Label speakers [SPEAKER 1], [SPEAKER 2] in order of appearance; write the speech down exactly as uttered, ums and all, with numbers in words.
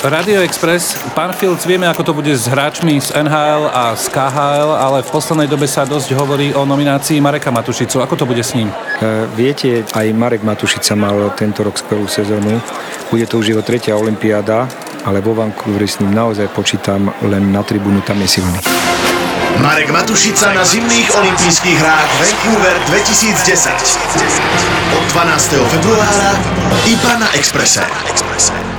[SPEAKER 1] Radio Express. Pán Filc, vieme, ako to bude s hráčmi z en há el a z ká há el, ale v poslednej dobe sa dosť hovorí o nominácii Mareka Matušicu. Ako to bude s ním?
[SPEAKER 2] Uh, viete, aj Marek Matušica mal tento rok skvelú sezónu. Bude to už jeho tretia olympiáda, ale vo Vancouveri s ním naozaj počítam, len na tribúnu tam je silný.
[SPEAKER 3] Marek Matušica na zimných olympijských hrách Vancouver dvetisícdesať. Od dvanásteho februára iba na Expresse.